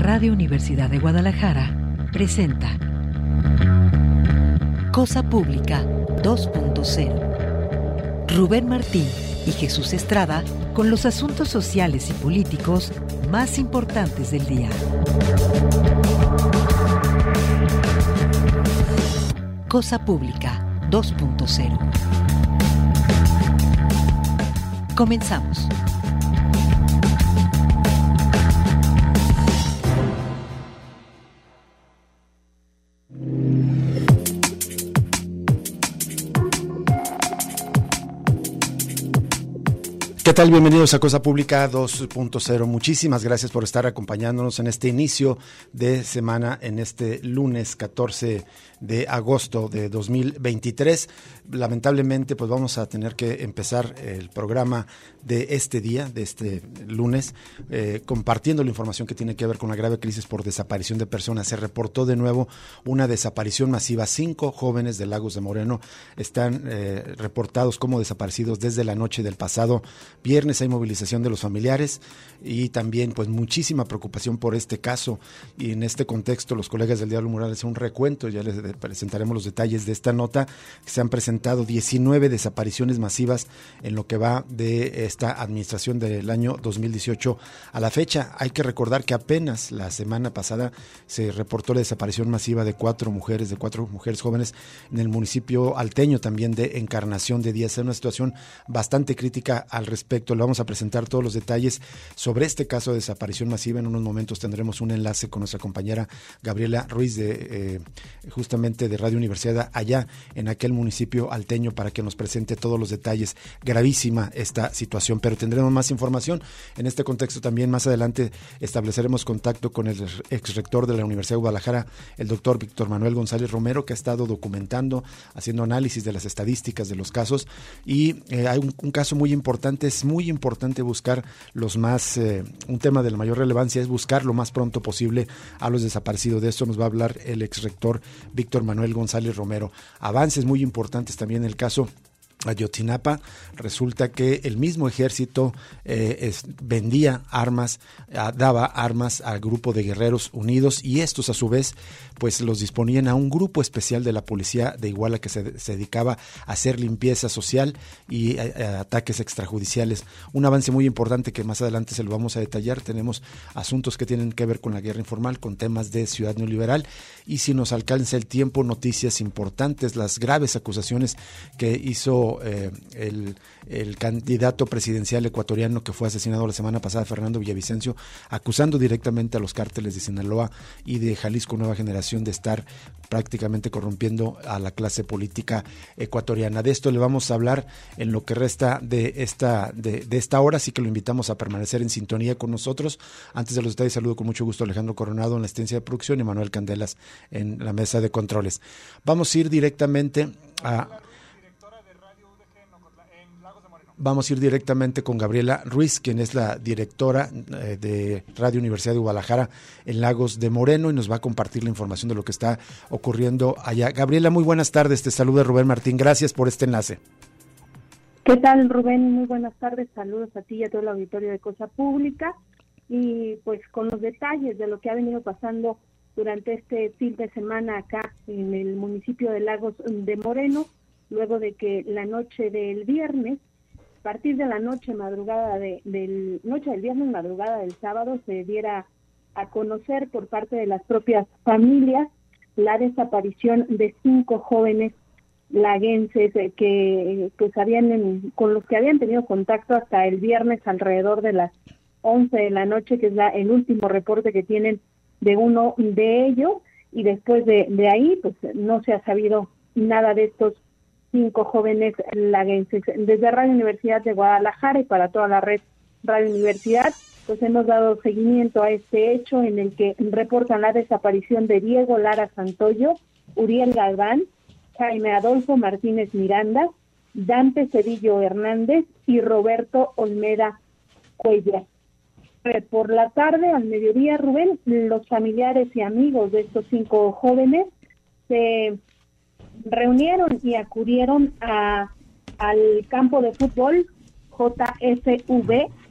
Radio Universidad de Guadalajara presenta Cosa Pública 2.0. Rubén Martín y Jesús Estrada con los asuntos sociales y políticos más importantes del día. Cosa Pública 2.0. Comenzamos. ¿Qué tal? Bienvenidos a Cosa Pública 2.0. Muchísimas gracias por estar acompañándonos en este inicio de semana, en este lunes 14 de agosto de 2023. Lamentablemente, pues vamos a tener que empezar el programa de este día, de este lunes, compartiendo la información que tiene que ver con la grave crisis por desaparición de personas. Se reportó de nuevo una desaparición masiva. 5 jóvenes de Lagos de Moreno están reportados como desaparecidos desde la noche del pasado viernes. Hay movilización de los familiares y también pues muchísima preocupación por este caso, y en este contexto los colegas del Diario Mural hacen un recuento. Ya les presentaremos los detalles de esta nota. Se han presentado 19 desapariciones masivas en lo que va de esta administración del año 2018 a la fecha. Hay que recordar que apenas la semana pasada se reportó la desaparición masiva de 4 mujeres jóvenes en el municipio alteño también de Encarnación de Díaz. Es una situación bastante crítica al respecto. Le vamos a presentar todos los detalles sobre este caso de desaparición masiva. En unos momentos tendremos un enlace con nuestra compañera Gabriela Ruiz justamente de Radio Universidad allá en aquel municipio alteño para que nos presente todos los detalles. Gravísima esta situación, pero tendremos más información. En este contexto también más adelante estableceremos contacto con el exrector de la Universidad de Guadalajara, el doctor Víctor Manuel González Romero, que ha estado documentando, haciendo análisis de las estadísticas de los casos, y hay un caso muy importante. Es muy importante buscar un tema de la mayor relevancia es buscar lo más pronto posible a los desaparecidos. De esto nos va a hablar el exrector Víctor Manuel González Romero. Avances muy importantes también en el caso Ayotzinapa. Resulta que el mismo ejército vendía armas, daba armas al grupo de Guerreros Unidos, y estos a su vez pues los disponían a un grupo especial de la policía de Iguala que se dedicaba a hacer limpieza social y ataques extrajudiciales. Un avance muy importante que más adelante se lo vamos a detallar. Tenemos asuntos que tienen que ver con la guerra informal, con temas de Ciudad Neoliberal, y si nos alcanza el tiempo, noticias importantes, las graves acusaciones que hizo el candidato presidencial ecuatoriano que fue asesinado la semana pasada, Fernando Villavicencio, acusando directamente a los cárteles de Sinaloa y de Jalisco Nueva Generación de estar prácticamente corrompiendo a la clase política ecuatoriana. De esto le vamos a hablar en lo que resta de esta hora, así que lo invitamos a permanecer en sintonía con nosotros. Antes de los detalles, saludo con mucho gusto a Alejandro Coronado en la asistencia de producción y Manuel Candelas en la mesa de controles. Vamos a ir directamente con Gabriela Ruiz, quien es la directora de Radio Universidad de Guadalajara en Lagos de Moreno, y nos va a compartir la información de lo que está ocurriendo allá. Gabriela, muy buenas tardes, te saluda Rubén Martín, gracias por este enlace. ¿Qué tal, Rubén? Muy buenas tardes, saludos a ti y a todo el auditorio de Cosa Pública, y pues con los detalles de lo que ha venido pasando durante este fin de semana acá en el municipio de Lagos de Moreno, luego de que la noche del viernes, a partir de la noche del viernes, madrugada del sábado, se diera a conocer por parte de las propias familias la desaparición de 5 jóvenes laguenses con los que habían tenido contacto hasta el viernes alrededor de las 11 de la noche, que es el último reporte que tienen de uno de ellos, y después de ahí pues no se ha sabido nada de estos 5 jóvenes laguenses. Desde Radio Universidad de Guadalajara y para toda la red Radio Universidad, pues hemos dado seguimiento a este hecho en el que reportan la desaparición de Diego Lara Santoyo, Uriel Galván, Jaime Adolfo Martínez Miranda, Dante Cedillo Hernández y Roberto Olmeda Cuellar. Por la tarde, al mediodía, Rubén, los familiares y amigos de estos 5 jóvenes se reunieron y acudieron al campo de fútbol JFV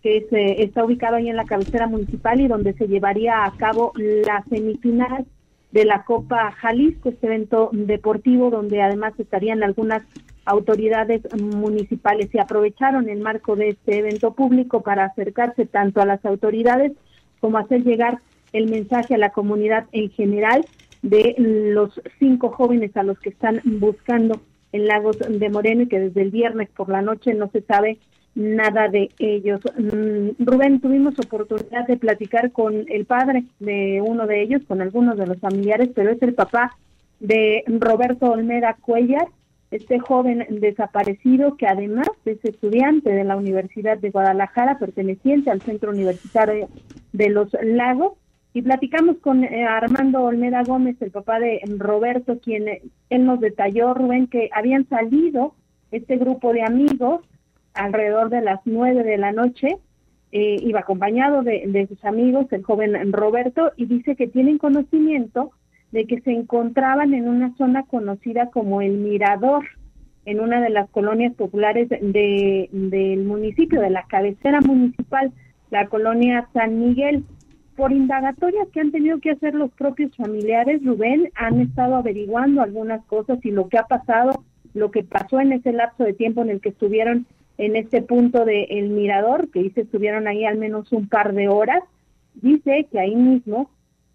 que está ubicado ahí en la cabecera municipal y donde se llevaría a cabo la semifinal de la Copa Jalisco, este evento deportivo donde además estarían algunas autoridades municipales, y aprovecharon el marco de este evento público para acercarse tanto a las autoridades como hacer llegar el mensaje a la comunidad en general de los 5 jóvenes a los que están buscando en Lagos de Moreno y que desde el viernes por la noche no se sabe nada de ellos. Rubén, tuvimos oportunidad de platicar con el padre de uno de ellos, con algunos de los familiares, pero es el papá de Roberto Olmeda Cuellar, este joven desaparecido que además es estudiante de la Universidad de Guadalajara, perteneciente al Centro Universitario de los Lagos, y platicamos con Armando Olmeda Gómez, el papá de Roberto, quien él nos detalló, Rubén, que habían salido este grupo de amigos alrededor de las 9 de la noche, iba acompañado de sus amigos, el joven Roberto, y dice que tienen conocimiento de que se encontraban en una zona conocida como El Mirador, en una de las colonias populares del municipio, de la cabecera municipal, la colonia San Miguel. Por indagatorias que han tenido que hacer los propios familiares, Rubén, han estado averiguando algunas cosas y lo que ha pasado, lo que pasó en ese lapso de tiempo en el que estuvieron en este punto de El Mirador, que dice estuvieron ahí al menos un par de horas. Dice que ahí mismo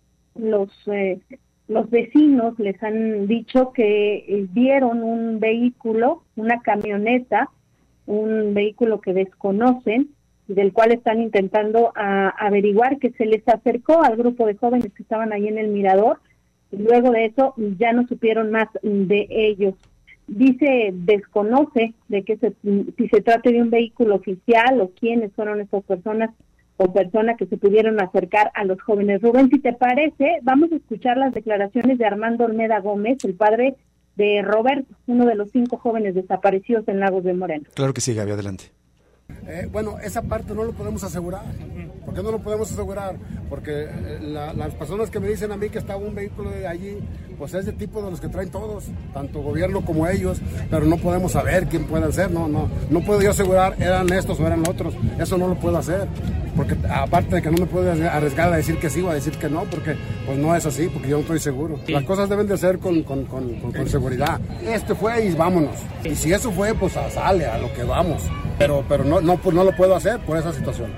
los vecinos les han dicho que vieron un vehículo, una camioneta, un vehículo que desconocen, del cual están intentando averiguar, que se les acercó al grupo de jóvenes que estaban ahí en El Mirador, y luego de eso ya no supieron más de ellos. Dice, desconoce de que si se trata de un vehículo oficial o quiénes fueron estas personas o personas que se pudieron acercar a los jóvenes. Rubén, si te parece, vamos a escuchar las declaraciones de Armando Olmeda Gómez, el padre de Roberto, uno de los 5 jóvenes desaparecidos en Lagos de Moreno. Claro que sí, Gaby, adelante. Bueno, esa parte no lo podemos asegurar. ¿Por qué no lo podemos asegurar? Porque las personas que me dicen a mí que estaba un vehículo de allí, pues es de tipo de los que traen todos, tanto gobierno como ellos, pero no podemos saber quién pueden ser. No puedo yo asegurar eran estos o eran otros. Eso no lo puedo hacer, porque aparte de que no me puedo arriesgar a decir que sí o a decir que no, porque pues no es así, porque yo no estoy seguro. Sí. Las cosas deben de ser con seguridad. Este fue y vámonos. Y si eso fue, pues sale a lo que vamos. Pero no lo puedo hacer por esa situación.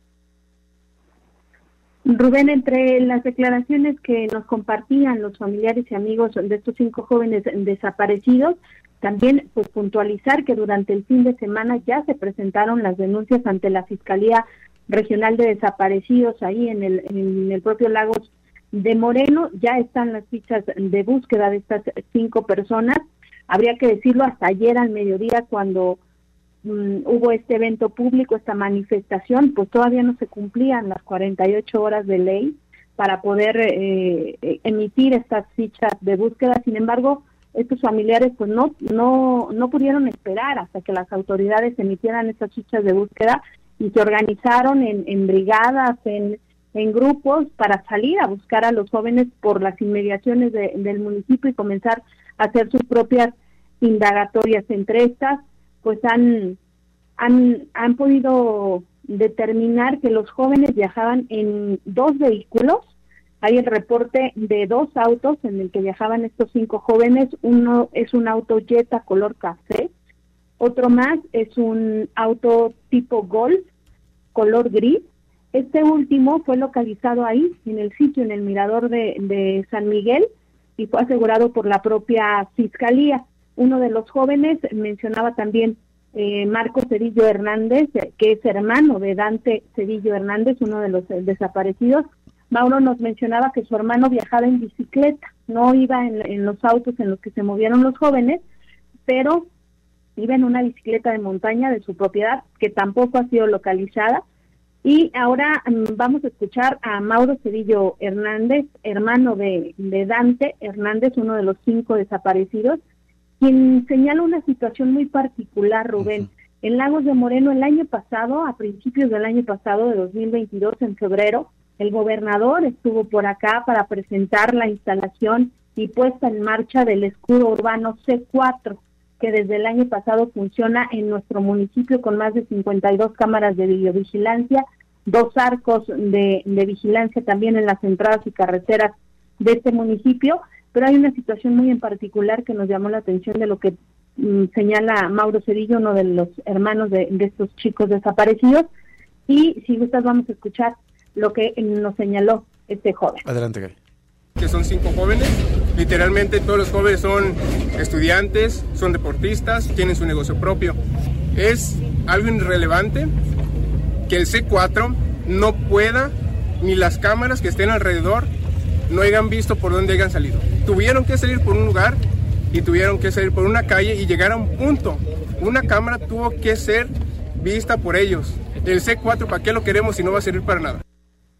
Rubén, entre las declaraciones que nos compartían los familiares y amigos de estos 5 jóvenes desaparecidos, también pues puntualizar que durante el fin de semana ya se presentaron las denuncias ante la Fiscalía Regional de Desaparecidos ahí en el propio Lagos de Moreno. Ya están las fichas de búsqueda de estas 5 personas. Habría que decirlo, hasta ayer al mediodía, cuando hubo este evento público, esta manifestación, pues todavía no se cumplían las 48 horas de ley para poder emitir estas fichas de búsqueda. Sin embargo, estos familiares pues no pudieron esperar hasta que las autoridades emitieran estas fichas de búsqueda y se organizaron en brigadas, en grupos para salir a buscar a los jóvenes por las inmediaciones del municipio y comenzar a hacer sus propias indagatorias. Entre estas pues han podido determinar que los jóvenes viajaban en 2 vehículos. Hay el reporte de 2 autos en el que viajaban estos 5 jóvenes. Uno es un auto Jetta color café, otro más es un auto tipo Golf color gris. Este último fue localizado ahí, en el sitio, en el mirador de San Miguel, y fue asegurado por la propia Fiscalía. Uno de los jóvenes mencionaba también Marco Cedillo Hernández, que es hermano de Dante Cedillo Hernández, uno de los desaparecidos. Mauro nos mencionaba que su hermano viajaba en bicicleta, no iba en los autos en los que se movieron los jóvenes, pero iba en una bicicleta de montaña de su propiedad, que tampoco ha sido localizada. Y ahora vamos a escuchar a Mauro Cedillo Hernández, hermano de Dante Hernández, uno de los 5 desaparecidos, quien señala una situación muy particular, Rubén. En Lagos de Moreno, el año pasado, a principios del año pasado, de 2022, en febrero, el gobernador estuvo por acá para presentar la instalación y puesta en marcha del escudo urbano C4. que desde el año pasado funciona en nuestro municipio con más de 52 cámaras de videovigilancia, 2 arcos de vigilancia también en las entradas y carreteras de este municipio, pero hay una situación muy en particular que nos llamó la atención de lo que señala Mauro Cedillo, uno de los hermanos de estos chicos desaparecidos, y si gustas vamos a escuchar lo que nos señaló este joven. Adelante, Gaby. Que son 5 jóvenes, literalmente todos los jóvenes son estudiantes, son deportistas, tienen su negocio propio. Es algo irrelevante que el C4 no pueda, ni las cámaras que estén alrededor, no hayan visto por dónde hayan salido. Tuvieron que salir por un lugar y tuvieron que salir por una calle y llegar a un punto. Una cámara tuvo que ser vista por ellos. El C4, ¿para qué lo queremos si no va a servir para nada?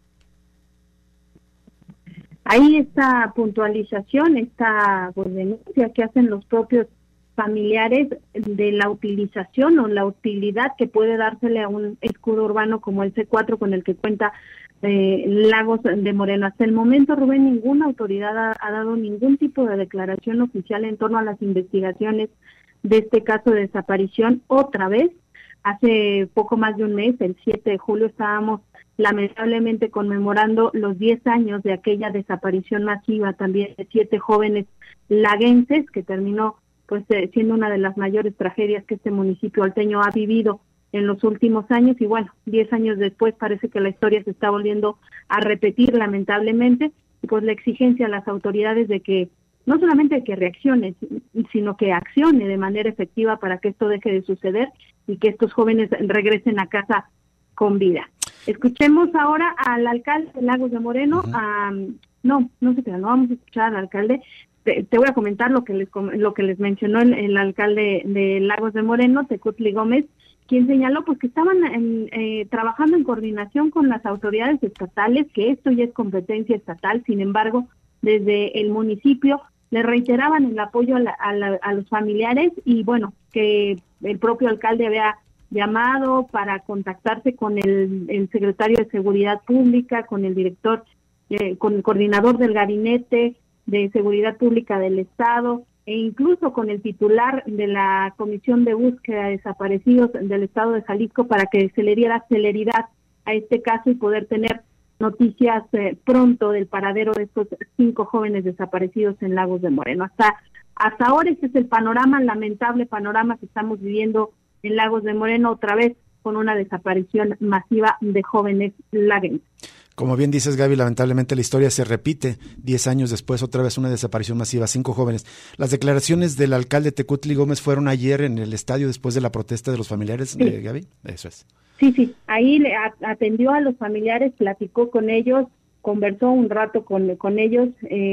Ahí esta puntualización, esta denuncia que hacen los propios familiares de la utilización o la utilidad que puede dársele a un escudo urbano como el C4 con el que cuenta Lagos de Moreno. Hasta el momento, Rubén, ninguna autoridad ha dado ningún tipo de declaración oficial en torno a las investigaciones de este caso de desaparición. Otra vez, hace poco más de un mes, el 7 de julio, estábamos lamentablemente conmemorando los 10 años de aquella desaparición masiva también de 7 jóvenes laguenses, que terminó pues siendo una de las mayores tragedias que este municipio alteño ha vivido en los últimos años. Y bueno, 10 años después parece que la historia se está volviendo a repetir lamentablemente, y pues la exigencia a las autoridades de que no solamente que reaccione, sino que accione de manera efectiva para que esto deje de suceder y que estos jóvenes regresen a casa con vida. Escuchemos ahora al alcalde de Lagos de Moreno. No se crean, no vamos a escuchar al alcalde. Te voy a comentar lo que les mencionó el alcalde de Lagos de Moreno, Tecutli Gómez, quien señaló pues que estaban trabajando en coordinación con las autoridades estatales, que esto ya es competencia estatal. Sin embargo, desde el municipio le reiteraban el apoyo a los familiares, y bueno, que el propio alcalde había llamado para contactarse con el secretario de Seguridad Pública, con el director, con el coordinador del Gabinete de Seguridad Pública del Estado, e incluso con el titular de la Comisión de Búsqueda de Desaparecidos del Estado de Jalisco, para que se le diera celeridad a este caso y poder tener noticias pronto del paradero de estos 5 jóvenes desaparecidos en Lagos de Moreno. Hasta ahora este es el panorama, lamentable panorama que estamos viviendo en Lagos de Moreno, otra vez con una desaparición masiva de jóvenes laguenses. Como bien dices, Gaby, lamentablemente la historia se repite. 10 años después, otra vez una desaparición masiva, 5 jóvenes. Las declaraciones del alcalde Tecutli Gómez fueron ayer en el estadio después de la protesta de los familiares, sí. Gaby. Eso es. Sí, ahí le atendió a los familiares, platicó con ellos, conversó un rato con ellos,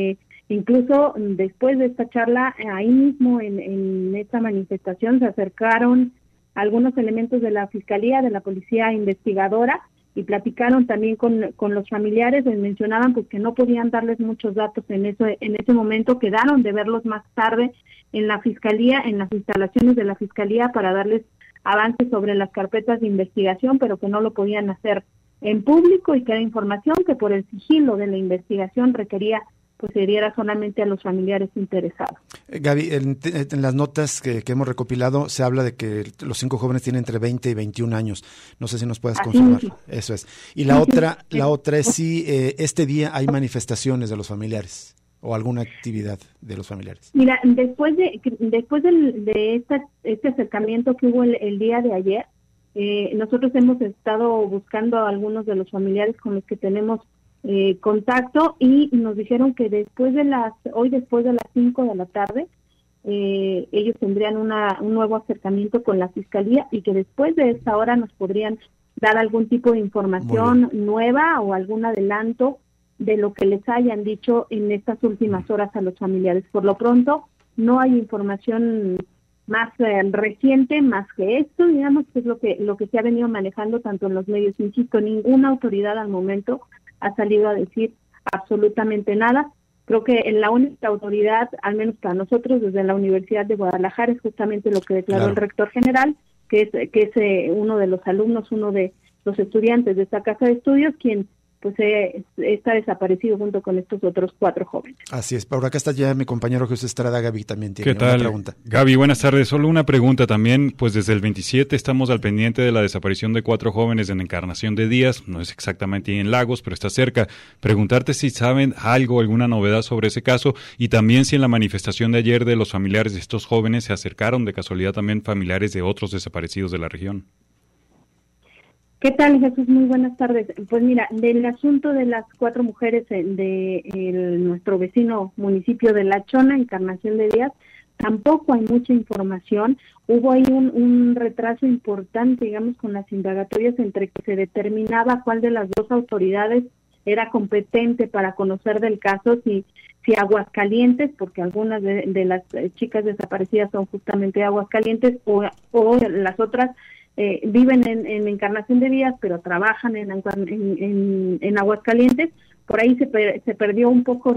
incluso después de esta charla, ahí mismo en esta manifestación se acercaron algunos elementos de la Fiscalía, de la Policía Investigadora, y platicaron también con los familiares. Les mencionaban pues que no podían darles muchos datos en ese momento. Quedaron de verlos más tarde en la Fiscalía, en las instalaciones de la Fiscalía, para darles avances sobre las carpetas de investigación, pero que no lo podían hacer en público, y que era información que por el sigilo de la investigación requería pues se diera solamente a los familiares interesados. Gaby, en las notas que hemos recopilado se habla de que los 5 jóvenes tienen entre 20 y 21 años. No sé si nos puedas confirmar. Sí. Eso es. Y la otra es si este día hay manifestaciones de los familiares o alguna actividad de los familiares. Mira, después de este acercamiento que hubo el día de ayer, nosotros hemos estado buscando a algunos de los familiares con los que tenemos contacto, y nos dijeron que después de las 5 de la tarde ellos tendrían un nuevo acercamiento con la Fiscalía, y que después de esta hora nos podrían dar algún tipo de información nueva o algún adelanto de lo que les hayan dicho en estas últimas horas a los familiares. Por lo pronto no hay información más reciente, más que esto, digamos, que es lo que se ha venido manejando tanto en los medios. Insisto, ninguna autoridad al momento ha salido a decir absolutamente nada. Creo que la única autoridad, al menos para nosotros desde la Universidad de Guadalajara, es justamente lo que declaró el rector general, que es uno de los alumnos, uno de los estudiantes de esta casa de estudios, quien pues está desaparecido junto con estos otros 4 jóvenes. Así es. Por acá está ya mi compañero Jesús Estrada. Gaby también tiene una pregunta. Gaby, buenas tardes. Solo una pregunta también. Pues desde el 27 estamos al pendiente de la desaparición de 4 jóvenes en Encarnación de Díaz. No es exactamente en Lagos, pero está cerca. Preguntarte si saben algo, alguna novedad sobre ese caso, y también si en la manifestación de ayer de los familiares de estos jóvenes se acercaron de casualidad también familiares de otros desaparecidos de la región. ¿Qué tal, Jesús? Muy buenas tardes. Pues mira, del asunto de las 4 mujeres de nuestro vecino municipio de La Chona, Encarnación de Díaz, tampoco hay mucha información. Hubo ahí un retraso importante, digamos, con las indagatorias entre que se determinaba cuál de las 2 autoridades era competente para conocer del caso, si Aguascalientes, porque algunas de las chicas desaparecidas son justamente de Aguascalientes, o las otras viven en Encarnación de Díaz, pero trabajan en Aguascalientes. Por ahí se perdió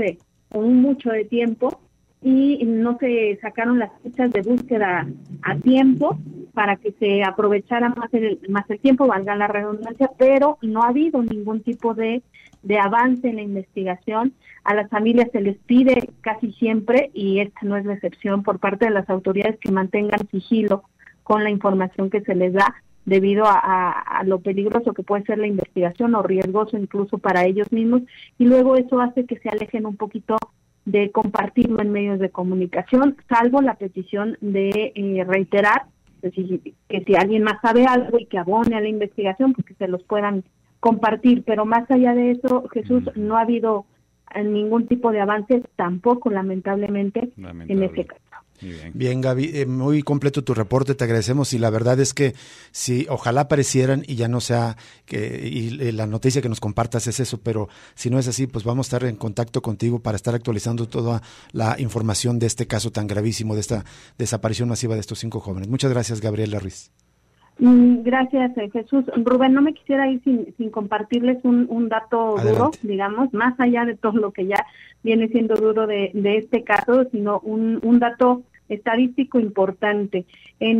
mucho de tiempo y no se sacaron las fechas de búsqueda a tiempo para que se aprovechara más el tiempo, valga la redundancia, pero no ha habido ningún tipo de avance en la investigación. A las familias se les pide casi siempre, y esta no es la excepción, por parte de las autoridades, que mantengan sigilo con la información que se les da, debido a lo peligroso que puede ser la investigación, o riesgoso incluso para ellos mismos, y luego eso hace que se alejen un poquito de compartirlo en medios de comunicación, salvo la petición de reiterar que si alguien más sabe algo y que abone a la investigación, pues que se los puedan compartir. Pero más allá de eso, Jesús, no ha habido ningún tipo de avance, tampoco lamentablemente. En ese caso. Bien, Gaby, muy completo tu reporte, te agradecemos, y la verdad es que sí, ojalá aparecieran y ya no sea y la noticia que nos compartas es eso, pero si no es así, pues vamos a estar en contacto contigo para estar actualizando toda la información de este caso tan gravísimo, de esta desaparición masiva de estos 5 jóvenes. Muchas gracias, Gabriela Ruiz. Gracias, Jesús. Rubén, no me quisiera ir sin compartirles un dato duro, digamos, más allá de todo lo que ya viene siendo duro de este caso, sino un dato estadístico importante. En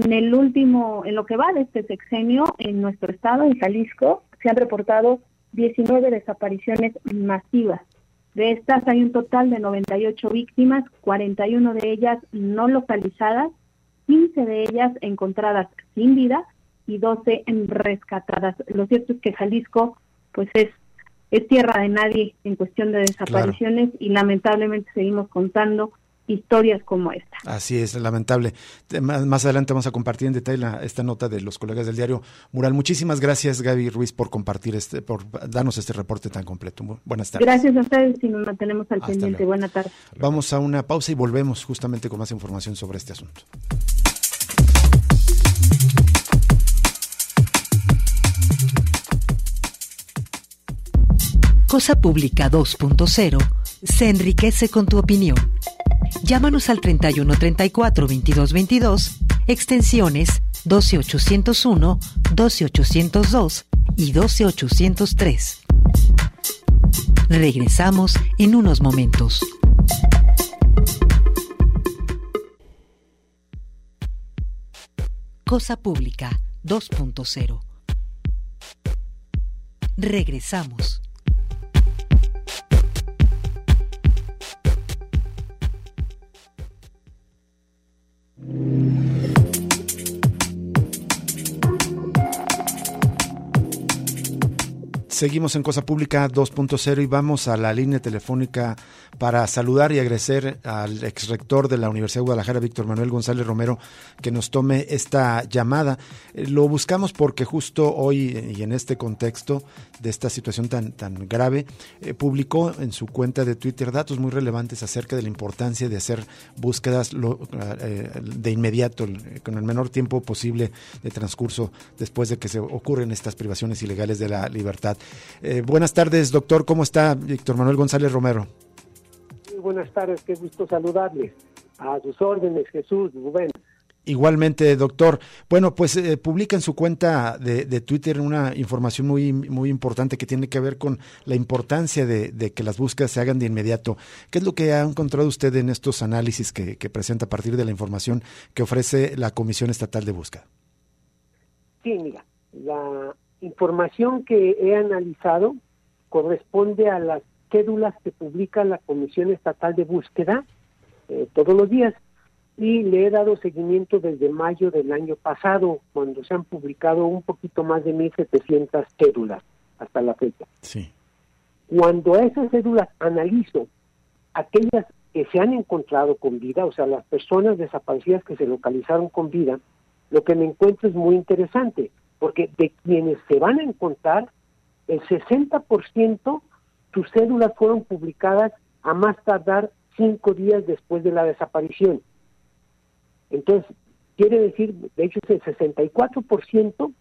lo que va de este sexenio, en nuestro estado, en Jalisco, se han reportado 19 desapariciones masivas. De estas hay un total de 98 víctimas, 41 de ellas no localizadas, 15 de ellas encontradas sin vida y 12 rescatadas. Lo cierto es que Jalisco pues es tierra de nadie en cuestión de desapariciones, claro, y lamentablemente seguimos contando historias como esta. Así es, lamentable. Más adelante vamos a compartir en detalle esta nota de los colegas del diario Mural. Muchísimas gracias, Gaby Ruiz, por compartir por darnos este reporte tan completo. Buenas tardes. Gracias a ustedes y nos mantenemos al pendiente. Buenas tardes. Vamos a una pausa y volvemos justamente con más información sobre este asunto. Cosa Pública 2.0 se enriquece con tu opinión. Llámanos al 3134-2222, extensiones 12801, 12802 y 12803. Regresamos en unos momentos. Cosa Pública 2.0. Regresamos. Seguimos en Cosa Pública 2.0 y vamos a la línea telefónica para saludar y agradecer al exrector de la Universidad de Guadalajara, Víctor Manuel González Romero, que nos tome esta llamada. Lo buscamos porque justo hoy, y en este contexto de esta situación tan grave, publicó en su cuenta de Twitter datos muy relevantes acerca de la importancia de hacer búsquedas de inmediato, con el menor tiempo posible de transcurso después de que se ocurren estas privaciones ilegales de la libertad. Buenas tardes, doctor. ¿Cómo está Víctor Manuel González Romero? Muy buenas tardes, qué gusto saludarles. A sus órdenes, Jesús, Rubén. Igualmente, doctor. Bueno, pues publica en su cuenta de Twitter una información muy importante que tiene que ver con la importancia de que las búsquedas se hagan de inmediato. ¿Qué es lo que ha encontrado usted en estos análisis que presenta a partir de la información que ofrece la Comisión Estatal de Búsqueda? Sí, mira, la información que he analizado corresponde a las cédulas que publica la Comisión Estatal de Búsqueda todos los días, y le he dado seguimiento desde mayo del año pasado, cuando se han publicado un poquito más de 1,700 cédulas hasta la fecha. Sí. Cuando a esas cédulas analizo aquellas que se han encontrado con vida, o sea, las personas desaparecidas que se localizaron con vida, lo que me encuentro es muy interesante, porque de quienes se van a encontrar, el 60% sus cédulas fueron publicadas a más tardar 5 días después de la desaparición. Entonces, quiere decir, de hecho, el 64%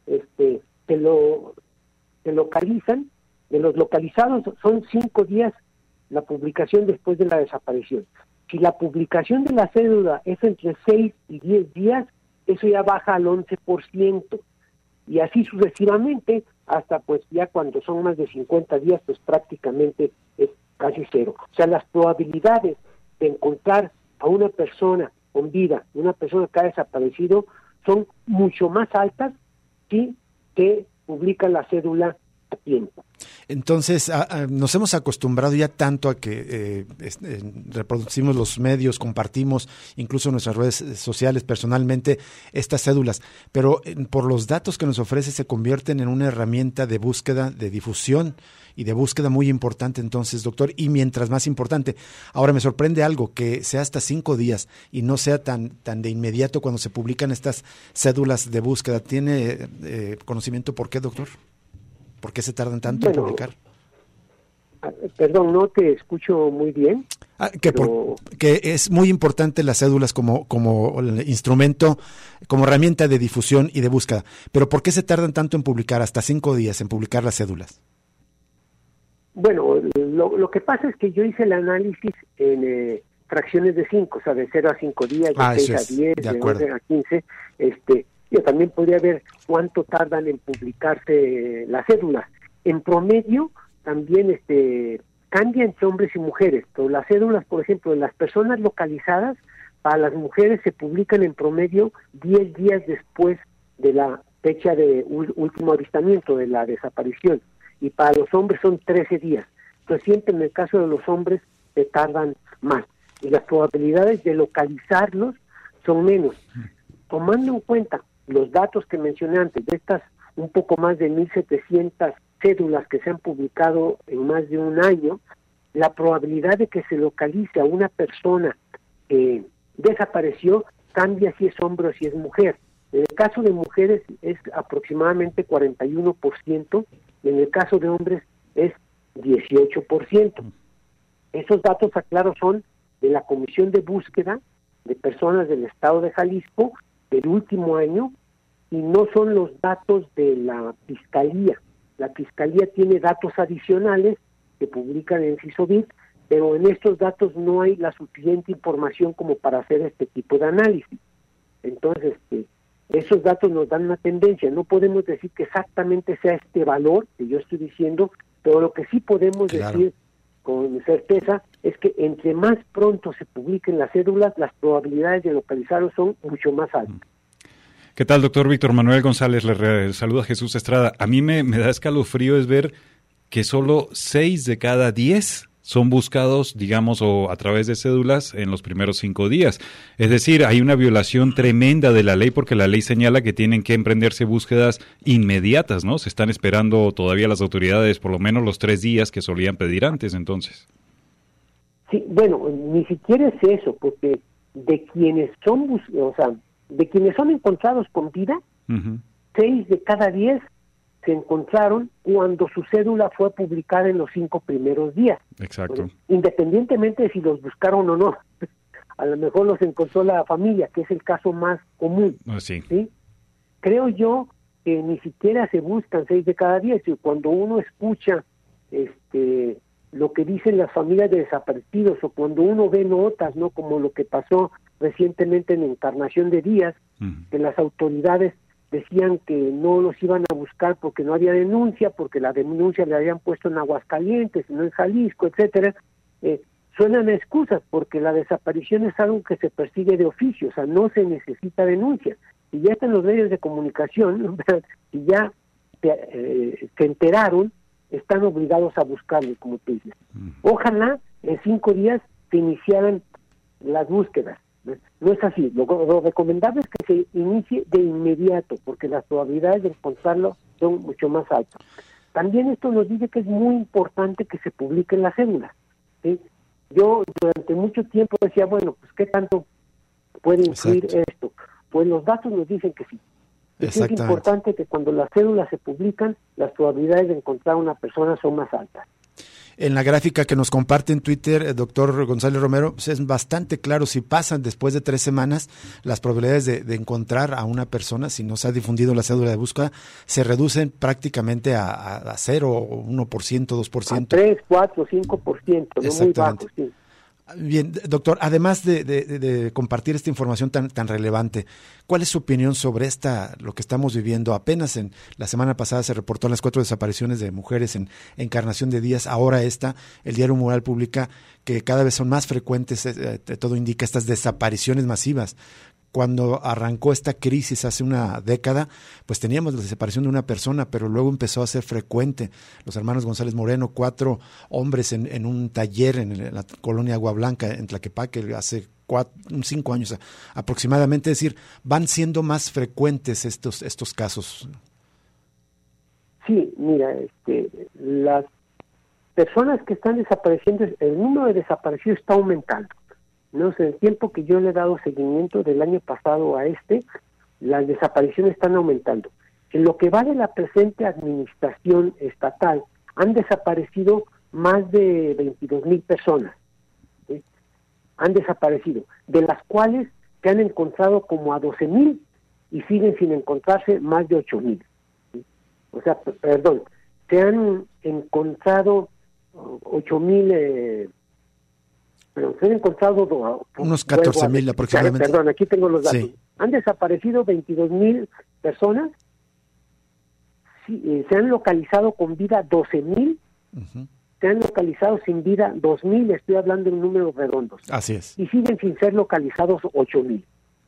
se localizan, de los localizados son 5 días la publicación después de la desaparición. Si la publicación de la cédula es entre 6 y 10 días, eso ya baja al 11%, y así sucesivamente, hasta pues ya cuando son más de 50 días, pues prácticamente es casi cero. O sea, las probabilidades de encontrar a una persona con vida, una persona que ha desaparecido, son mucho más altas si se publica la cédula a tiempo. Entonces, nos hemos acostumbrado ya tanto a que reproducimos los medios, compartimos incluso en nuestras redes sociales personalmente estas cédulas, pero por los datos que nos ofrece se convierten en una herramienta de búsqueda, de difusión y de búsqueda muy importante. Entonces, doctor, y mientras más importante, ahora me sorprende algo, que sea hasta 5 días y no sea tan de inmediato cuando se publican estas cédulas de búsqueda. ¿Tiene conocimiento por qué, doctor? ¿Por qué se tardan tanto en publicar? Perdón, no te escucho muy bien. Que es muy importante las cédulas como instrumento, como herramienta de difusión y de búsqueda. Pero ¿por qué se tardan tanto en publicar, hasta 5 días en publicar las cédulas? Bueno, lo que pasa es que yo hice el análisis en fracciones de 5, o sea, de 0 a 5 días, de 6 a 10, de 11 a 15, yo también podría ver cuánto tardan en publicarse las cédulas. En promedio, también cambia entre hombres y mujeres. Pero las cédulas, por ejemplo, de las personas localizadas, para las mujeres se publican en promedio 10 días después de la fecha de último avistamiento, de la desaparición. Y para los hombres son 13 días. Entonces, siempre en el caso de los hombres se tardan más. Y las probabilidades de localizarlos son menos. Tomando en cuenta los datos que mencioné antes, de estas un poco más de 1,700 cédulas que se han publicado en más de un año, la probabilidad de que se localice a una persona que desapareció cambia si es hombre o si es mujer. En el caso de mujeres es aproximadamente 41%, en el caso de hombres es 18%. Esos datos, aclaro, son de la Comisión de Búsqueda de Personas del Estado de Jalisco del último año, y no son los datos de la Fiscalía. La Fiscalía tiene datos adicionales que publican en CISOBIT, pero en estos datos no hay la suficiente información como para hacer este tipo de análisis. Entonces, esos datos nos dan una tendencia. No podemos decir que exactamente sea este valor que yo estoy diciendo, pero lo que sí podemos decir con certeza es que entre más pronto se publiquen las cédulas, las probabilidades de localizarlos son mucho más altas. ¿Qué tal, doctor Víctor Manuel González? Le saluda Jesús Estrada. A mí me da escalofrío es ver que solo 6 de cada 10 son buscados, digamos, o a través de cédulas en los primeros 5 días. Es decir, hay una violación tremenda de la ley, porque la ley señala que tienen que emprenderse búsquedas inmediatas, ¿no? Se están esperando todavía las autoridades por lo menos los 3 días que solían pedir antes, entonces. Sí, bueno, ni siquiera es eso, porque de quienes son, de quienes son encontrados con vida, 6 de cada 10 se encontraron cuando su cédula fue publicada en los 5 primeros días. Exacto. Bueno, independientemente de si los buscaron o no, a lo mejor los encontró la familia, que es el caso más común. Sí. ¿Sí? Creo yo que ni siquiera se buscan 6 de cada 10. Y cuando uno escucha lo que dicen las familias de desaparecidos, o cuando uno ve notas, ¿no?, como lo que pasó recientemente en Encarnación de Díaz, que las autoridades decían que no los iban a buscar porque no había denuncia, porque la denuncia le habían puesto en Aguascalientes, no en Jalisco, etcétera. Suenan excusas, porque la desaparición es algo que se persigue de oficio, o sea, no se necesita denuncia. Y ya están los medios de comunicación, y ya se enteraron, están obligados a buscarlo, como tú dices. Ojalá en 5 días se iniciaran las búsquedas. No es así. Lo recomendable es que se inicie de inmediato, porque las probabilidades de encontrarlo son mucho más altas. También esto nos dice que es muy importante que se publiquen las cédulas, ¿sí? Yo durante mucho tiempo decía, bueno, pues ¿qué tanto puede influir esto? Pues los datos nos dicen que sí. Es importante que cuando las cédulas se publican, las probabilidades de encontrar a una persona son más altas. En la gráfica que nos comparte en Twitter, doctor González Romero, pues es bastante claro, si pasan después de 3 semanas, las probabilidades de encontrar a una persona, si no se ha difundido la cédula de búsqueda, se reducen prácticamente a 0, 1%, 2%. A 3, 4, 5%, no muy bajo, sí. Bien, doctor, además de compartir esta información tan relevante, ¿cuál es su opinión sobre lo que estamos viviendo? Apenas en la semana pasada se reportó las 4 desapariciones de mujeres en Encarnación de Díaz. Ahora el Diario Mural publica que cada vez son más frecuentes, todo indica, estas desapariciones masivas. Cuando arrancó esta crisis hace una década, pues teníamos la desaparición de una persona, pero luego empezó a ser frecuente. Los hermanos González Moreno, 4 hombres en un taller en la colonia Agua Blanca, en Tlaquepaque, hace 5 años aproximadamente. Es decir, van siendo más frecuentes estos casos. Sí, mira, las personas que están desapareciendo, el número de desaparecidos está aumentando. No sé, el tiempo que yo le he dado seguimiento del año pasado a las desapariciones están aumentando. En lo que va de la presente administración estatal, han desaparecido más de 22,000 personas. ¿Sí? Han desaparecido, de las cuales se han encontrado como a 12,000 y siguen sin encontrarse más de 8,000. ¿Sí? O sea, se han encontrado 8,000... pero se han encontrado unos 14,000 aproximadamente. Perdón, aquí tengo los datos. Sí. Han desaparecido 22,000 personas, sí, se han localizado con vida 12,000, se han localizado sin vida 2,000, estoy hablando en números redondos. Así es. Y siguen sin ser localizados 8,000.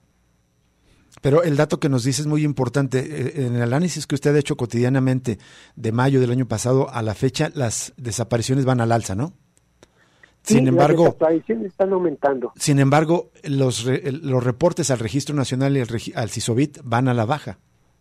Pero el dato que nos dice es muy importante. En el análisis que usted ha hecho cotidianamente de mayo del año pasado a la fecha, las desapariciones van al alza, ¿no? Sin embargo, las desapariciones están aumentando. Sin embargo, los reportes al Registro Nacional y al CISOBIT van a la baja.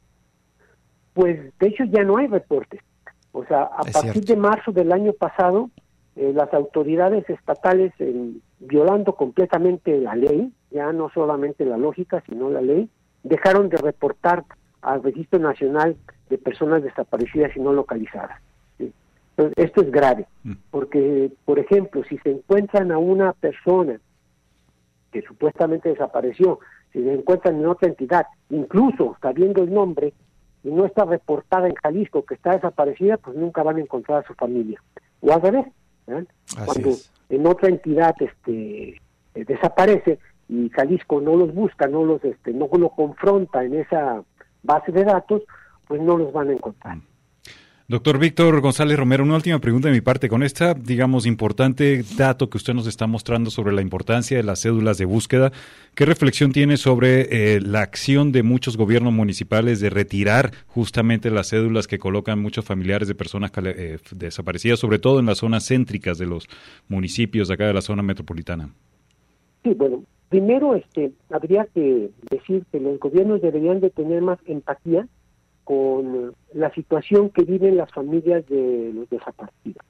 Pues, de hecho, ya no hay reportes. O sea, a partir de marzo del año pasado, las autoridades estatales, violando completamente la ley, ya no solamente la lógica, sino la ley, dejaron de reportar al Registro Nacional de Personas Desaparecidas y No Localizadas. Entonces, esto es grave, porque, por ejemplo, si se encuentran a una persona que supuestamente desapareció, si se encuentran en otra entidad, incluso sabiendo el nombre, y no está reportada en Jalisco que está desaparecida, pues nunca van a encontrar a su familia. O al revés, cuando en otra entidad desaparece y Jalisco no los busca, no lo confronta en esa base de datos, pues no los van a encontrar. Doctor Víctor González Romero, una última pregunta de mi parte. Con esta, digamos, importante dato que usted nos está mostrando sobre la importancia de las cédulas de búsqueda, ¿qué reflexión tiene sobre la acción de muchos gobiernos municipales de retirar justamente las cédulas que colocan muchos familiares de personas desaparecidas, sobre todo en las zonas céntricas de los municipios de acá de la zona metropolitana? Sí, bueno, primero habría que decir que los gobiernos deberían de tener más empatía con la situación que viven las familias de los desaparecidos.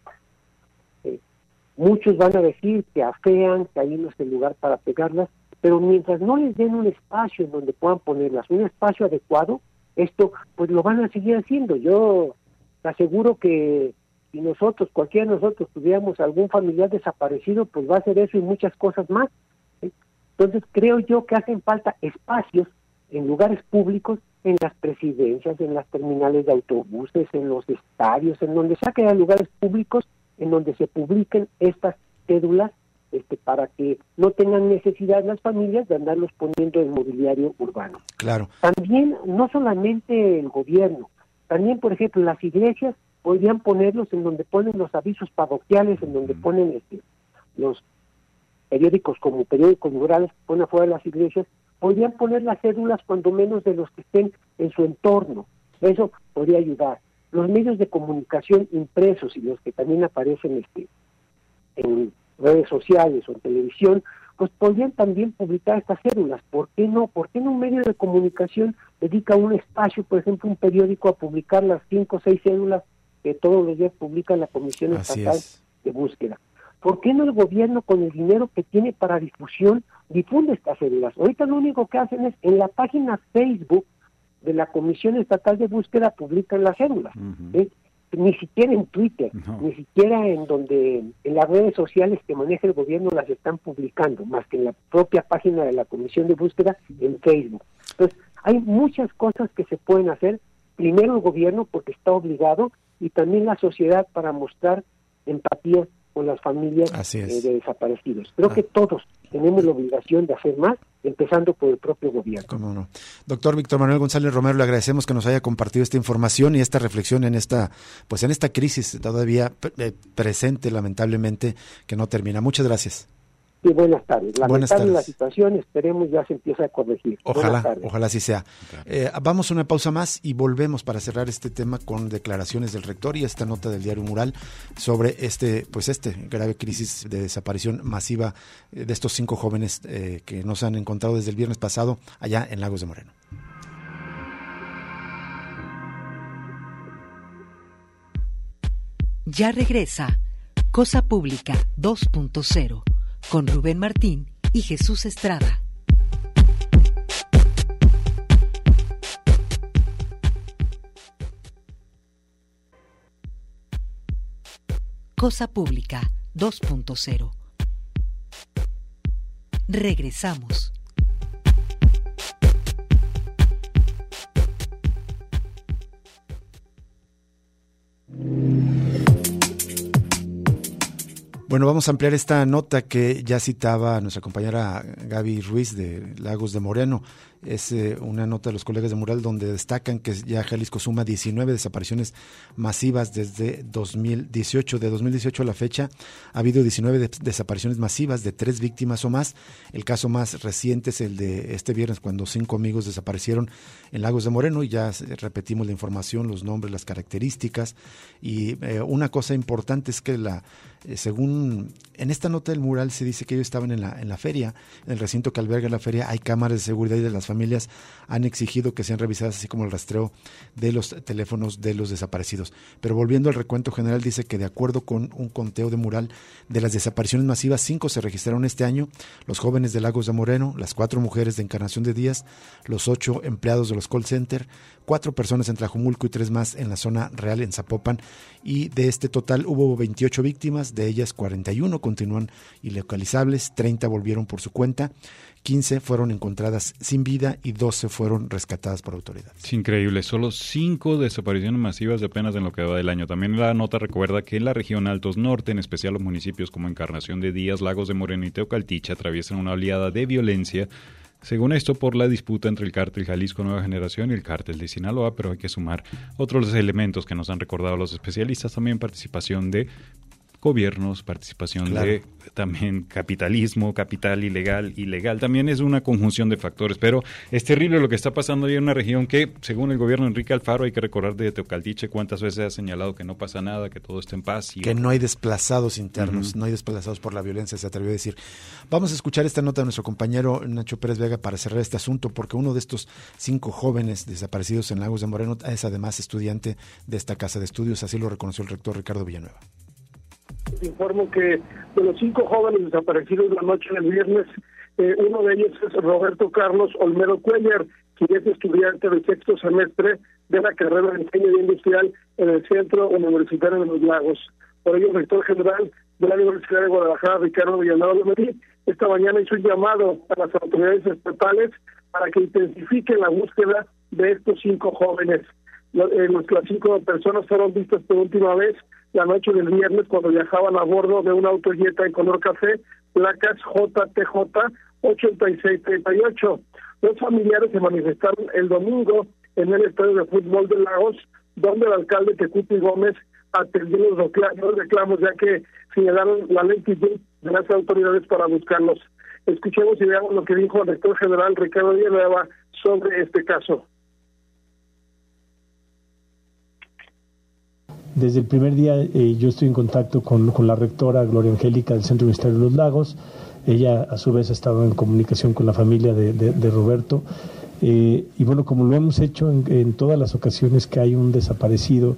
Muchos van a decir que afean, que ahí no es el lugar para pegarlas, pero mientras no les den un espacio en donde puedan ponerlas, un espacio adecuado, esto pues lo van a seguir haciendo. Yo te aseguro que si cualquiera de nosotros tuviéramos algún familiar desaparecido, pues va a hacer eso y muchas cosas más. Entonces creo yo que hacen falta espacios en lugares públicos, en las presidencias, en las terminales de autobuses, en los estadios, en donde sea que haya lugares públicos en donde se publiquen estas cédulas para que no tengan necesidad las familias de andarlos poniendo en mobiliario urbano. Claro. También, no solamente el gobierno, también, por ejemplo, las iglesias podrían ponerlos en donde ponen los avisos parroquiales, en donde ponen los periódicos como periódicos rurales que ponen afuera de las iglesias, podrían poner las cédulas cuando menos de los que estén en su entorno. Eso podría ayudar. los medios de comunicación impresos y los que también aparecen en redes sociales o en televisión, pues podrían también publicar estas cédulas. ¿Por qué no? ¿Por qué no un medio de comunicación dedica un espacio, por ejemplo, un periódico, a publicar las 5 o 6 cédulas que todos los días publica la Comisión Estatal de Búsqueda? ¿Por qué no el gobierno, con el dinero que tiene para difusión, difunde estas cédulas? Ahorita lo único que hacen es, en la página Facebook de la Comisión Estatal de Búsqueda, publican las cédulas. Ni siquiera en Twitter, ni siquiera en las redes sociales que maneja el gobierno las están publicando, más que en la propia página de la Comisión de Búsqueda en Facebook. Entonces, hay muchas cosas que se pueden hacer. Primero el gobierno, porque está obligado, y también la sociedad, para mostrar empatía con las familias de desaparecidos. Creo que todos tenemos la obligación de hacer más, empezando por el propio gobierno. ¿Cómo no? Doctor Víctor Manuel González Romero, le agradecemos que nos haya compartido esta información y esta reflexión en esta crisis todavía presente, lamentablemente, que no termina. Muchas gracias. Sí, buenas tardes. Lamentable la situación, esperemos ya se empiece a corregir. Ojalá así sea. Vamos a una pausa más y volvemos para cerrar este tema con declaraciones del rector y esta nota del diario Mural sobre este grave crisis de desaparición masiva de estos 5 jóvenes que no se han encontrado desde el viernes pasado allá en Lagos de Moreno. Ya regresa Cosa Pública 2.0 con Rubén Martín y Jesús Estrada. Cosa Pública 2.0. Regresamos. Bueno, vamos a ampliar esta nota que ya citaba nuestra compañera Gaby Ruiz de Lagos de Moreno. Es una nota de los colegas de Mural donde destacan que ya Jalisco suma 19 desapariciones masivas desde 2018. De 2018 a la fecha ha habido 19 desapariciones masivas de 3 víctimas o más. El caso más reciente es el de este viernes, cuando 5 amigos desaparecieron en Lagos de Moreno, y ya repetimos la información, los nombres, las características. Y una cosa importante es que según en esta nota del Mural se dice que ellos estaban en la feria, en el recinto que alberga la feria. Hay cámaras de seguridad y de las familias han exigido que sean revisadas, así como el rastreo de los teléfonos de los desaparecidos. Pero volviendo al recuento general, dice que de acuerdo con un conteo de Mural, de las desapariciones masivas, 5 se registraron este año: los jóvenes de Lagos de Moreno, las 4 mujeres de Encarnación de Díaz, los 8 empleados de los call center, 4 personas en Tlajumulco y 3 más en la zona real en Zapopan. Y de este total hubo 28 víctimas, de ellas 41 continúan ilocalizables, 30 volvieron por su cuenta, 15 fueron encontradas sin vida y 12 fueron rescatadas por autoridades. Es increíble, solo 5 desapariciones masivas de apenas en lo que va del año. También la nota recuerda que en la región Altos Norte, en especial los municipios como Encarnación de Díaz, Lagos de Moreno y Teocaltiche, atraviesan una oleada de violencia, según esto por la disputa entre el cártel Jalisco Nueva Generación y el cártel de Sinaloa, pero hay que sumar otros elementos que nos han recordado los especialistas, también participación de gobiernos, participación de también capitalismo, capital ilegal, también es una conjunción de factores, pero es terrible lo que está pasando ahí en una región que, según el gobierno de Enrique Alfaro, hay que recordar de Teocaltiche cuántas veces ha señalado que no pasa nada, que todo está en paz. Que no hay desplazados internos, no hay desplazados por la violencia, se atrevió a decir. Vamos a escuchar esta nota de nuestro compañero Nacho Pérez Vega para cerrar este asunto, porque uno de estos 5 jóvenes desaparecidos en Lagos de Moreno es además estudiante de esta casa de estudios, así lo reconoció el rector Ricardo Villanueva. Te informo que de los 5 jóvenes desaparecidos la noche del viernes, uno de ellos es Roberto Carlos Olmedo Cuellar, quien es estudiante del 6º semestre de la carrera de Ingeniería Industrial en el Centro Universitario de los Lagos. Por ello, el rector general de la Universidad de Guadalajara, Ricardo Villanueva Lomelí, esta mañana hizo un llamado a las autoridades estatales para que intensifiquen la búsqueda de estos 5 jóvenes. Las 5 personas fueron vistas por última vez la noche del viernes cuando viajaban a bordo de un auto Jetta en color café, placas JTJ 8638. Los familiares se manifestaron el domingo en el estadio de fútbol de Lagos, donde el alcalde Tecuti Gómez atendió los reclamos, ya que señalaron la lentitud de las autoridades para buscarlos. Escuchemos y veamos lo que dijo el rector general Ricardo Villanueva sobre este caso. Desde el primer día yo estoy en contacto con la rectora Gloria Angélica del Centro Universitario de los Lagos. Ella a su vez ha estado en comunicación con la familia de Roberto. Y bueno, como lo hemos hecho en todas las ocasiones que hay un desaparecido,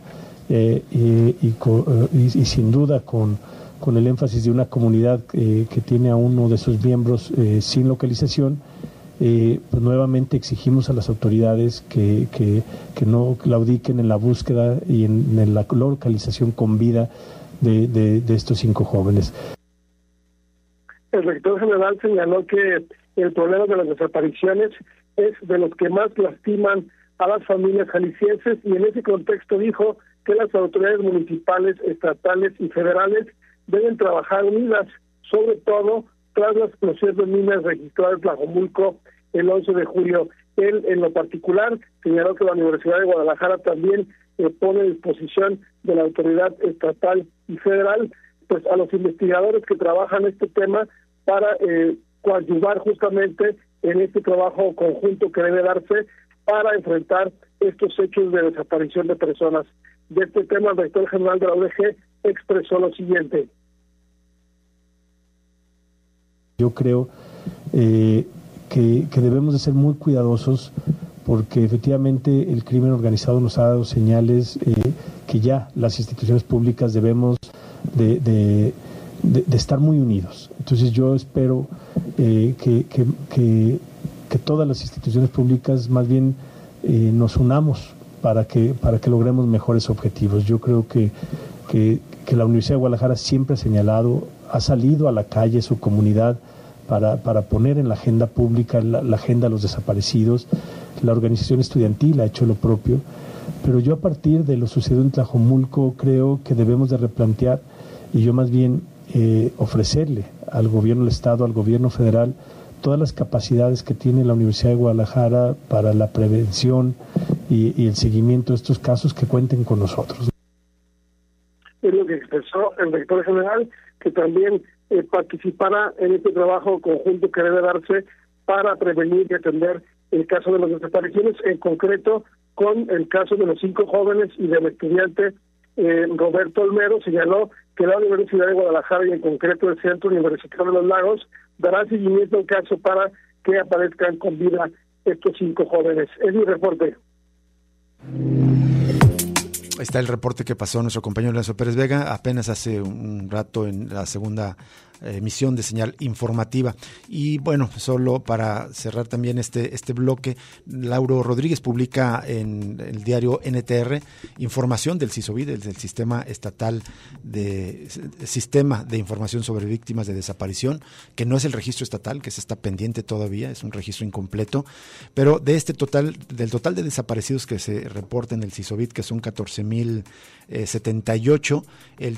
y sin duda con el énfasis de una comunidad que tiene a uno de sus miembros sin localización, pues nuevamente exigimos a las autoridades que no claudiquen en la búsqueda y en la localización con vida de estos 5 jóvenes. El rector general señaló que el problema de las desapariciones es de los que más lastiman a las familias jaliscienses, y en ese contexto dijo que las autoridades municipales, estatales y federales deben trabajar unidas, sobre todo tras la explosión de minas registrada en Tlajomulco el 11 de julio. Él, en lo particular, señaló que la Universidad de Guadalajara también pone a disposición de la autoridad estatal y federal pues a los investigadores que trabajan este tema para coadyuvar justamente en este trabajo conjunto que debe darse para enfrentar estos hechos de desaparición de personas. De este tema, el rector general de la UDG expresó lo siguiente. Yo creo que debemos de ser muy cuidadosos, porque efectivamente el crimen organizado nos ha dado señales que ya las instituciones públicas debemos de estar muy unidos. Entonces yo espero que todas las instituciones públicas más bien nos unamos para que logremos mejores objetivos. Yo creo que la Universidad de Guadalajara siempre ha señalado, ha salido a la calle, su comunidad, para poner en la agenda pública, la agenda de los desaparecidos. La organización estudiantil ha hecho lo propio, pero yo a partir de lo sucedido en Tlajomulco creo que debemos de replantear, y yo más bien ofrecerle al gobierno del Estado, al gobierno federal, todas las capacidades que tiene la Universidad de Guadalajara para la prevención y el seguimiento de estos casos, que cuenten con nosotros. Es lo que expresó el rector general, que también participará en este trabajo conjunto que debe darse para prevenir y atender el caso de las desapariciones, en concreto con el caso de los 5 jóvenes y del estudiante Roberto Olmero. Señaló que la Universidad de Guadalajara y en concreto el Centro Universitario de los Lagos dará seguimiento al caso para que aparezcan con vida estos 5 jóvenes. Es mi reporte. Está el reporte que pasó nuestro compañero Lorenzo Pérez Vega apenas hace un rato en la segunda emisión de Señal Informativa. Y bueno, solo para cerrar también este bloque, Lauro Rodríguez publica en el diario NTR información del CISOVID, del Sistema Estatal Sistema de Información sobre Víctimas de Desaparición, que no es el registro estatal, que se está pendiente todavía, es un registro incompleto, pero de del total de desaparecidos que se reporta en el CISOVID, que son 14,078, el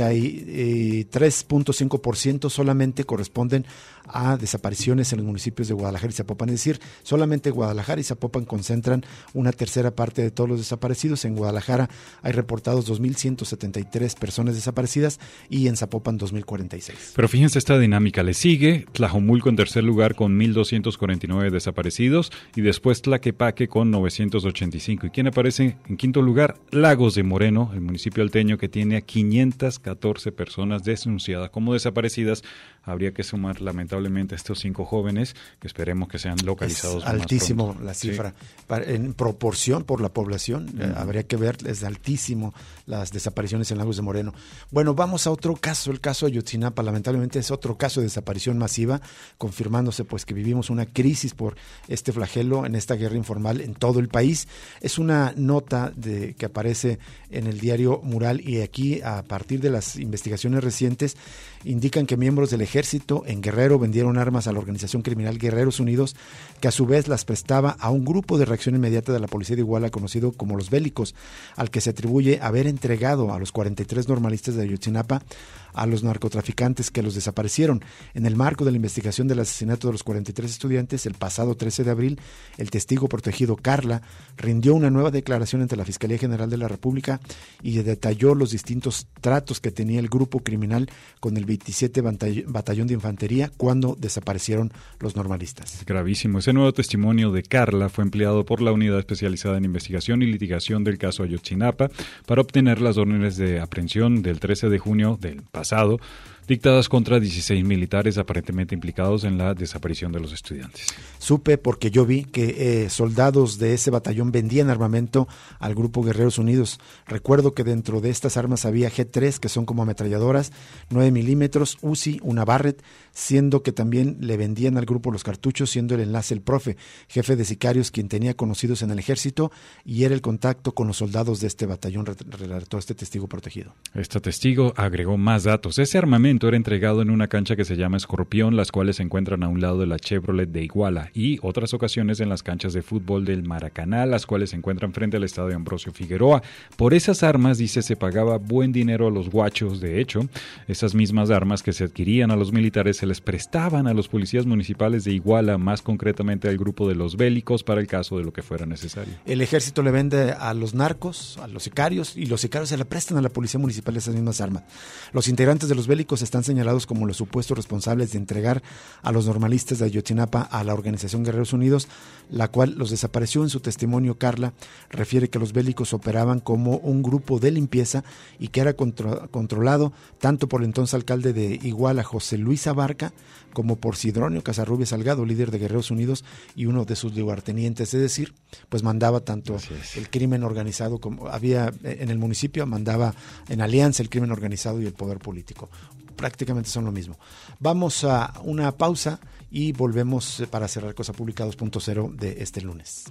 33.5% solamente corresponden a desapariciones en los municipios de Guadalajara y Zapopan. Es decir, solamente Guadalajara y Zapopan concentran una tercera parte de todos los desaparecidos. En Guadalajara hay reportados 2,173 personas desaparecidas y en Zapopan 2,046. Pero fíjense esta dinámica, le sigue Tlajomulco en tercer lugar con 1,249 desaparecidos y después Tlaquepaque con 985. ¿Y quién aparece en quinto lugar? Lagos de Moreno, el municipio alteño, que tiene a 514 personas denunciadas como desaparecidas. Habría que sumar lamentablemente a estos 5 jóvenes, que esperemos que sean localizados. Es altísimo la cifra. Sí. En proporción por la población, habría que ver, es altísimo las desapariciones en Lagos de Moreno. Bueno, vamos a otro caso, el caso de Ayotzinapa. Lamentablemente es otro caso de desaparición masiva, confirmándose pues que vivimos una crisis por este flagelo en esta guerra informal en todo el país. Es una nota que aparece en el diario Mural, y aquí, a partir de las investigaciones recientes, indican que miembros del ejército en Guerrero vendieron armas a la organización criminal Guerreros Unidos, que a su vez las prestaba a un grupo de reacción inmediata de la policía de Iguala, conocido como los Bélicos, al que se atribuye haber entregado a los 43 normalistas de Ayotzinapa a los narcotraficantes que los desaparecieron. En el marco de la investigación del asesinato de los 43 estudiantes, el pasado 13 de abril, el testigo protegido Carla rindió una nueva declaración ante la Fiscalía General de la República y detalló los distintos tratos que tenía el grupo criminal con el 27 Batallón de Infantería cuando desaparecieron los normalistas. Gravísimo. Ese nuevo testimonio de Carla fue empleado por la Unidad Especializada en Investigación y Litigación del caso Ayotzinapa para obtener las órdenes de aprehensión del 13 de junio del pasado, dictadas contra 16 militares aparentemente implicados en la desaparición de los estudiantes. Supe porque yo vi que soldados de ese batallón vendían armamento al Grupo Guerreros Unidos. Recuerdo que dentro de estas armas había G3, que son como ametralladoras, 9 milímetros, Uzi, una Barrett, siendo que también le vendían al grupo los cartuchos, siendo el enlace el profe, jefe de sicarios, quien tenía conocidos en el ejército y era el contacto con los soldados de este batallón, relató este testigo protegido. Este testigo agregó más datos. Ese armamento era entregado en una cancha que se llama Escorpión, las cuales se encuentran a un lado de la Chevrolet de Iguala, y otras ocasiones en las canchas de fútbol del Maracaná, las cuales se encuentran frente al estadio Ambrosio Figueroa. Por esas armas, dice, se pagaba buen dinero a los guachos. De hecho, esas mismas armas que se adquirían a los militares se les prestaban a los policías municipales de Iguala, más concretamente al grupo de los bélicos, para el caso de lo que fuera necesario. El ejército le vende a los narcos, a los sicarios, y los sicarios se le prestan a la policía municipal esas mismas armas. Los integrantes de los bélicos están señalados como los supuestos responsables de entregar a los normalistas de Ayotzinapa a la organización Guerreros Unidos, la cual los desapareció. En su testimonio, Carla refiere que los bélicos operaban como un grupo de limpieza y que era controlado tanto por el entonces alcalde de Iguala, José Luis Abarca, como por Sidronio Casarrubias Salgado, líder de Guerreros Unidos y uno de sus lugartenientes. Es decir, pues mandaba tanto el crimen organizado como había en el municipio, mandaba en alianza el crimen organizado y el poder político. Prácticamente son lo mismo. Vamos a una pausa y volvemos para cerrar Cosa Pública 2.0 de este lunes.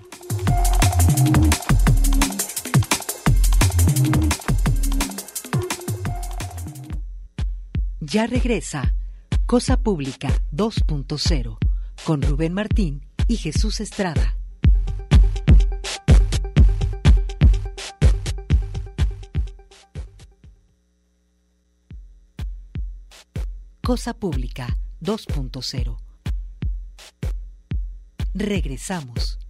Ya regresa Cosa Pública 2.0 con Rubén Martín y Jesús Estrada. Cosa Pública 2.0. Regresamos.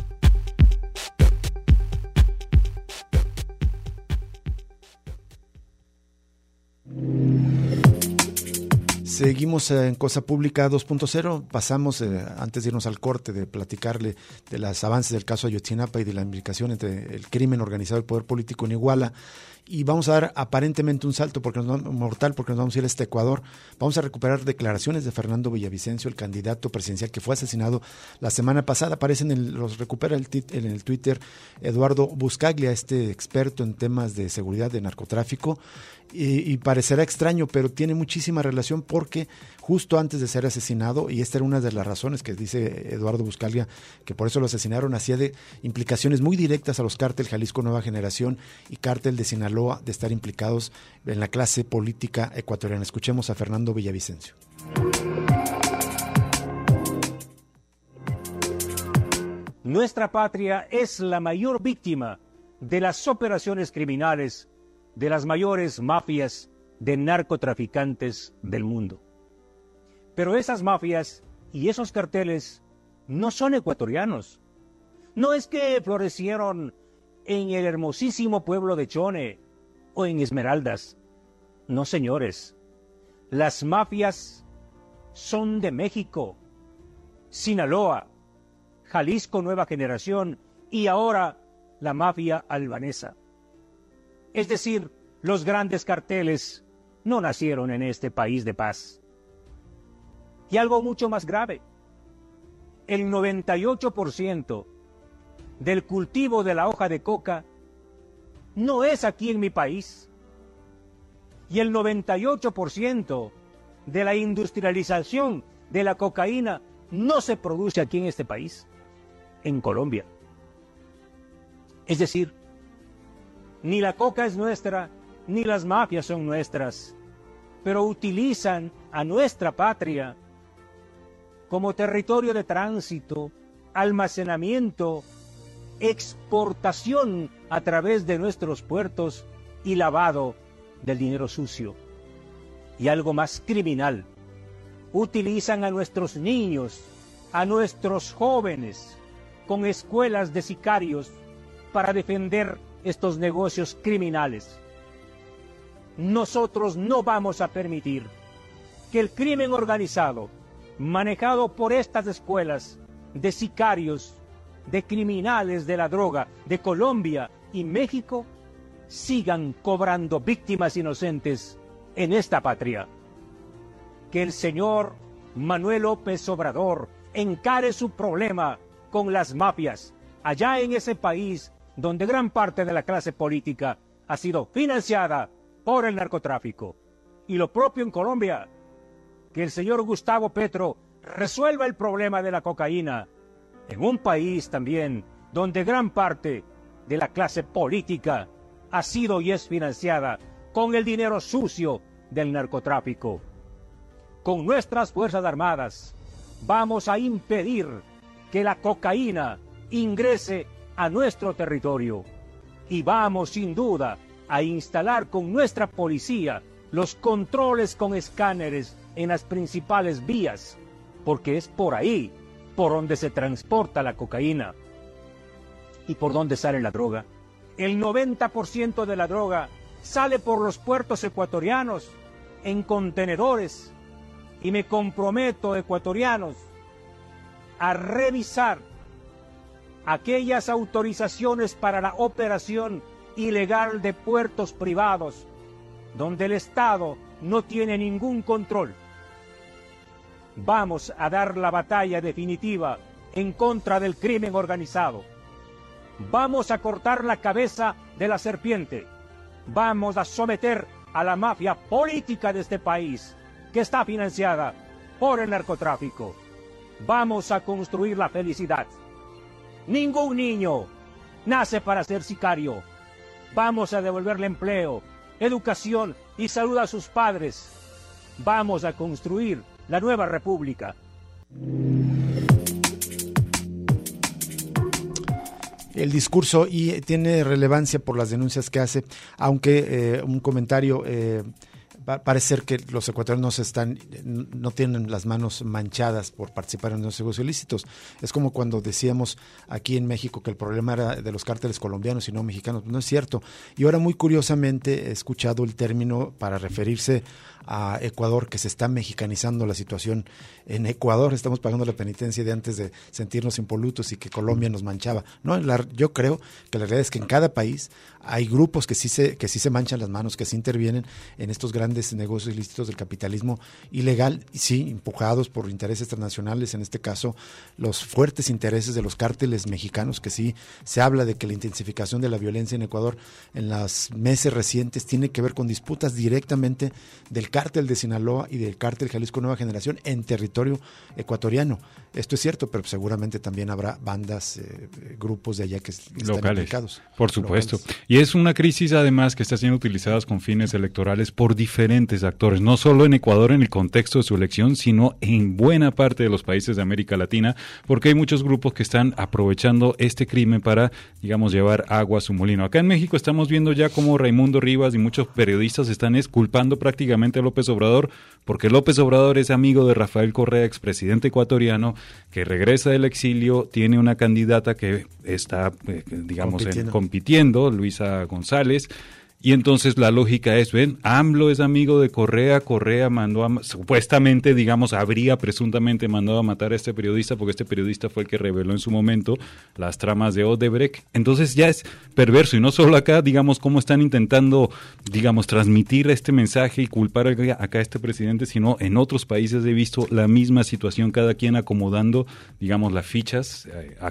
Seguimos en Cosa Pública 2.0. Pasamos, antes de irnos al corte, de platicarle de los avances del caso Ayotzinapa y de la implicación entre el crimen organizado y el poder político en Iguala. Y vamos a dar aparentemente un salto mortal porque nos vamos a ir a Ecuador. Vamos a recuperar declaraciones de Fernando Villavicencio, el candidato presidencial que fue asesinado la semana pasada. Los recupera en el Twitter Eduardo Buscaglia, este experto en temas de seguridad, de narcotráfico. Y parecerá extraño, pero tiene muchísima relación porque justo antes de ser asesinado, y esta era una de las razones que dice Eduardo Buscaglia, que por eso lo asesinaron, hacía de implicaciones muy directas a los cártel Jalisco Nueva Generación y cártel de Sinaloa de estar implicados en la clase política ecuatoriana. Escuchemos a Fernando Villavicencio. Nuestra patria es la mayor víctima de las operaciones criminales de las mayores mafias de narcotraficantes del mundo. Pero esas mafias y esos carteles no son ecuatorianos. No es que florecieron en el hermosísimo pueblo de Chone o en Esmeraldas. No, señores. Las mafias son de México, Sinaloa, Jalisco Nueva Generación y ahora la mafia albanesa. Es decir, los grandes carteles no nacieron en este país de paz. Y algo mucho más grave, el 98% del cultivo de la hoja de coca no es aquí en mi país. Y el 98% de la industrialización de la cocaína no se produce aquí en este país, en Colombia. Es decir, ni la coca es nuestra, ni las mafias son nuestras, pero utilizan a nuestra patria como territorio de tránsito, almacenamiento, exportación a través de nuestros puertos y lavado del dinero sucio. y algo más criminal. Utilizan a nuestros niños, a nuestros jóvenes, con escuelas de sicarios para defender estos negocios criminales. Nosotros no vamos a permitir que el crimen organizado, manejado por estas escuelas de sicarios, de criminales de la droga de Colombia y México, sigan cobrando víctimas inocentes en esta patria. Que el señor Manuel López Obrador encare su problema con las mafias allá en ese país donde gran parte de la clase política ha sido financiada por el narcotráfico. Y lo propio en Colombia, que el señor Gustavo Petro resuelva el problema de la cocaína en un país también donde gran parte de la clase política ha sido y es financiada con el dinero sucio del narcotráfico. Con nuestras Fuerzas Armadas vamos a impedir que la cocaína ingrese a nuestro territorio y vamos sin duda a instalar con nuestra policía los controles con escáneres en las principales vías, porque es por ahí por donde se transporta la cocaína. ¿Y por dónde sale la droga? El 90% de la droga sale por los puertos ecuatorianos, en contenedores, y me comprometo, ecuatorianos, a revisar aquellas autorizaciones para la operación ilegal de puertos privados, donde el Estado no tiene ningún control. Vamos a dar la batalla definitiva en contra del crimen organizado. Vamos a cortar la cabeza de la serpiente. Vamos a someter a la mafia política de este país, que está financiada por el narcotráfico. Vamos a construir la felicidad. Ningún niño nace para ser sicario. Vamos a devolverle empleo, educación y salud a sus padres. Vamos a construir la nueva república. El discurso y tiene relevancia por las denuncias que hace, aunque un comentario, parece ser que los ecuatorianos no tienen las manos manchadas por participar en los negocios ilícitos. Es como cuando decíamos aquí en México que el problema era de los cárteles colombianos y no mexicanos. No es cierto. Y ahora muy curiosamente he escuchado el término para referirse a Ecuador, que se está mexicanizando la situación en Ecuador. Estamos pagando la penitencia de antes de sentirnos impolutos y que Colombia nos manchaba. No, yo creo que la realidad es que en cada país hay grupos que sí se manchan las manos, que sí intervienen en estos grandes negocios ilícitos del capitalismo ilegal, y sí, empujados por intereses transnacionales, en este caso los fuertes intereses de los cárteles mexicanos, que sí se habla de que la intensificación de la violencia en Ecuador en los meses recientes tiene que ver con disputas directamente del cártel de Sinaloa y del cártel Jalisco Nueva Generación en territorio ecuatoriano. Esto es cierto, pero seguramente también habrá bandas, grupos de allá que están locales, implicados. Por supuesto. Locales. Y es una crisis además que está siendo utilizada con fines electorales por diferentes actores, no solo en Ecuador en el contexto de su elección, sino en buena parte de los países de América Latina, porque hay muchos grupos que están aprovechando este crimen para, digamos, llevar agua a su molino. Acá en México estamos viendo ya cómo Raimundo Rivas y muchos periodistas están culpando prácticamente a López Obrador, porque López Obrador es amigo de Rafael Correa, expresidente ecuatoriano, que regresa del exilio, tiene una candidata que está, digamos, compitiendo, Luisa González. Y entonces la lógica es, ven, AMLO es amigo de Correa, Correa mandó supuestamente, digamos, habría presuntamente mandado a matar a este periodista, porque este periodista fue el que reveló en su momento las tramas de Odebrecht. Entonces ya es perverso, y no solo acá, digamos, cómo están intentando, digamos, transmitir este mensaje y culpar acá a este presidente, sino en otros países he visto la misma situación, cada quien acomodando, digamos, las fichas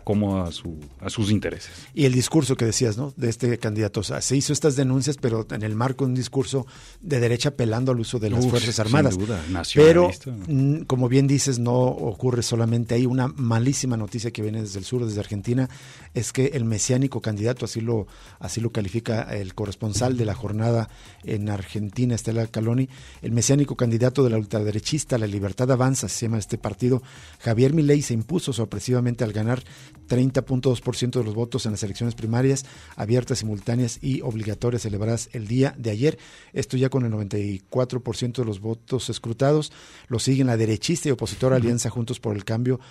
a sus intereses. Y el discurso que decías, ¿no?, de este candidato, o sea, se hizo estas denuncias, pero en el marco de un discurso de derecha apelando al uso de las Fuerzas Armadas. Sin duda, pero, como bien dices, no ocurre solamente ahí. Una malísima noticia que viene desde el sur, desde Argentina, es que el mesiánico candidato, así lo califica el corresponsal de la jornada en Argentina, Estela Caloni, el mesiánico candidato de la ultraderechista La Libertad Avanza, se llama este partido, Javier Milei, se impuso sorpresivamente al ganar 30.2% de los votos en las elecciones primarias, abiertas, simultáneas y obligatorias celebradas votadas el día de ayer. Esto ya con el 94% de los votos escrutados. Lo siguen la derechista y opositora Alianza Juntos por el Cambio,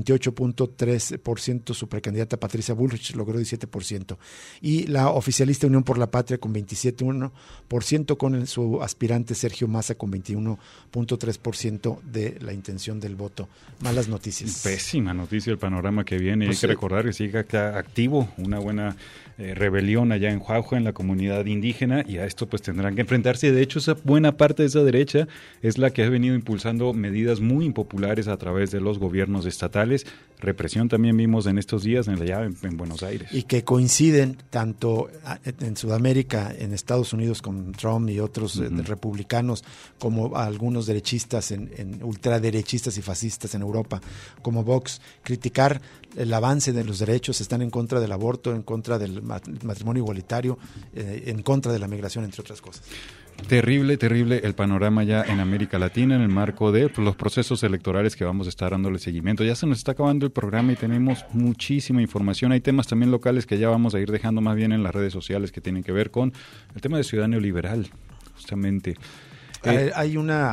28.3%. Su precandidata Patricia Bullrich logró 17%. Y la oficialista Unión por la Patria con 27.1%, con su aspirante Sergio Massa con 21.3% de la intención del voto. Malas noticias. Pésima noticia el panorama que viene. Pues hay que recordar que sigue activo una buena rebelión allá en Jauja, en la comunidad indígena, y a esto pues tendrán que enfrentarse. De hecho, esa buena parte de esa derecha es la que ha venido impulsando medidas muy impopulares a través de los gobiernos estatales. Represión también vimos en estos días allá en Buenos Aires. Y que coinciden tanto en Sudamérica, en Estados Unidos con Trump y otros republicanos, como algunos derechistas, en ultraderechistas y fascistas en Europa, como Vox, criticar el avance de los derechos, están en contra del aborto, en contra del matrimonio igualitario, en contra de la migración, entre otras cosas. Terrible el panorama ya en América Latina en el marco de los procesos electorales que vamos a estar dándole seguimiento. Ya se nos está acabando el programa y tenemos muchísima información. Hay temas también locales que ya vamos a ir dejando más bien en las redes sociales que tienen que ver con el tema de Ciudad Neoliberal, justamente. Hay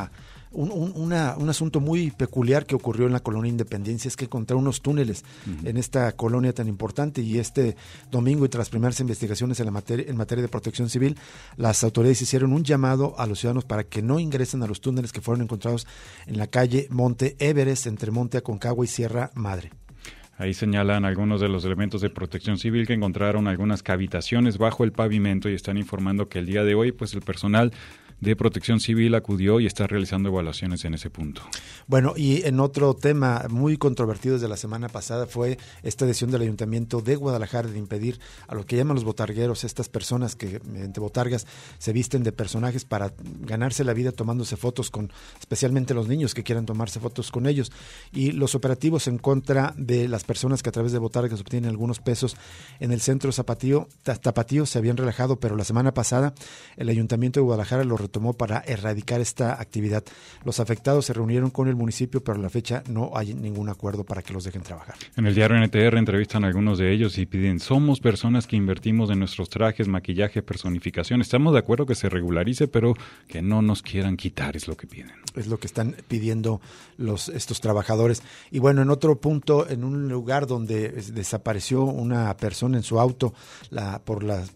un asunto muy peculiar que ocurrió en la colonia Independencia, es que encontraron unos túneles en esta colonia tan importante, y este domingo, y tras primeras investigaciones en materia de protección civil, las autoridades hicieron un llamado a los ciudadanos para que no ingresen a los túneles que fueron encontrados en la calle Monte Everest, entre Monte Aconcagua y Sierra Madre. Ahí señalan algunos de los elementos de protección civil que encontraron algunas cavitaciones bajo el pavimento y están informando que el día de hoy pues el personal de Protección Civil acudió y está realizando evaluaciones en ese punto. Bueno, y en otro tema muy controvertido desde la semana pasada fue esta decisión del Ayuntamiento de Guadalajara de impedir a lo que llaman los botargueros, estas personas que mediante botargas se visten de personajes para ganarse la vida tomándose fotos con, especialmente los niños que quieran tomarse fotos con ellos, y los operativos en contra de las personas que a través de botargas obtienen algunos pesos en el centro Tapatío se habían relajado, pero la semana pasada el Ayuntamiento de Guadalajara lo retomó para erradicar esta actividad. Los afectados se reunieron con el municipio, pero a la fecha no hay ningún acuerdo para que los dejen trabajar. En el diario NTR entrevistan a algunos de ellos y piden: somos personas que invertimos en nuestros trajes, maquillaje, personificación. Estamos de acuerdo que se regularice, pero que no nos quieran quitar, es lo que piden. Es lo que están pidiendo estos trabajadores. Y bueno, en otro punto, en un lugar donde desapareció una persona en su auto por las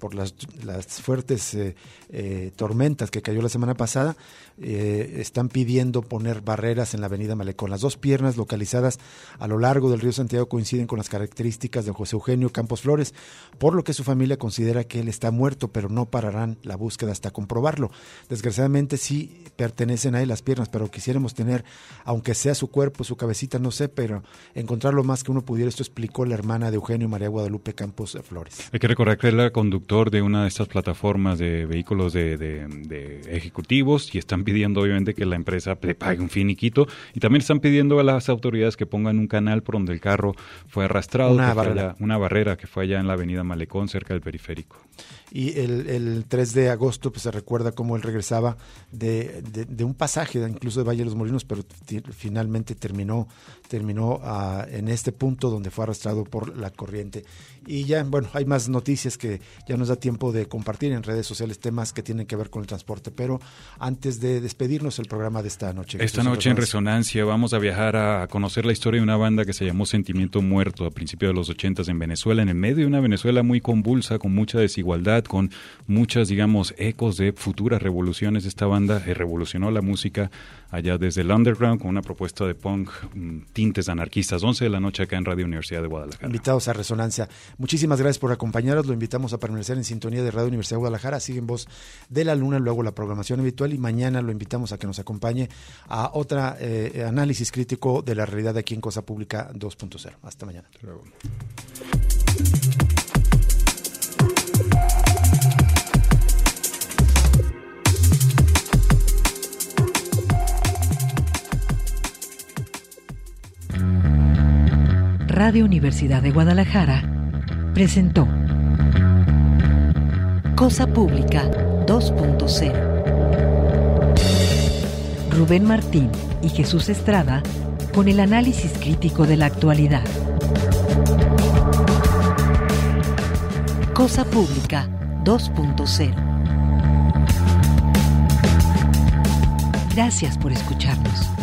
fuertes tormentas que cayó la semana pasada, están pidiendo poner barreras en la avenida Malecón. Las dos piernas localizadas a lo largo del río Santiago coinciden con las características de José Eugenio Campos Flores, por lo que su familia considera que él está muerto, pero no pararán la búsqueda hasta comprobarlo. Desgraciadamente sí pertenecen a él las piernas, pero quisiéramos tener, aunque sea su cuerpo, su cabecita, no sé, pero encontrarlo más que uno pudiera. Esto explicó la hermana de Eugenio, María Guadalupe Campos Flores. Hay que recordar que él era conductor de una de estas plataformas de vehículos de ejecutivos, y están pidiendo obviamente que la empresa le pague un finiquito, y también están pidiendo a las autoridades que pongan un canal por donde el carro fue arrastrado, una barrera que fue allá en la avenida Malecón, cerca del periférico. Y el 3 de agosto pues se recuerda cómo él regresaba de un pasaje, incluso de Valle de los Molinos, pero finalmente terminó en este punto donde fue arrastrado por la corriente. Y ya, bueno, hay más noticias que ya nos da tiempo de compartir en redes sociales, temas que tienen que ver con el transporte, pero antes de despedirnos el programa de esta noche. Esta noche en Resonancia vamos a viajar a conocer la historia de una banda que se llamó Sentimiento Muerto a principios de los 80s en Venezuela, en el medio de una Venezuela muy convulsa, con mucha desigualdad, con muchas, digamos, ecos de futuras revoluciones. Esta banda revolucionó la música allá desde el underground con una propuesta de punk, tintes anarquistas. 11 de la noche acá en Radio Universidad de Guadalajara. Invitados a Resonancia. Muchísimas gracias por acompañarnos. Lo invitamos a permanecer en sintonía de Radio Universidad de Guadalajara. Sigue en Voz de la Luna, luego la programación habitual, y mañana lo invitamos a que nos acompañe a otra análisis crítico de la realidad aquí en Cosa Pública 2.0. Hasta mañana. Hasta luego. Radio Universidad de Guadalajara presentó Cosa Pública 2.0. Rubén Martín y Jesús Estrada con el análisis crítico de la actualidad. Cosa Pública 2.0. Gracias por escucharnos.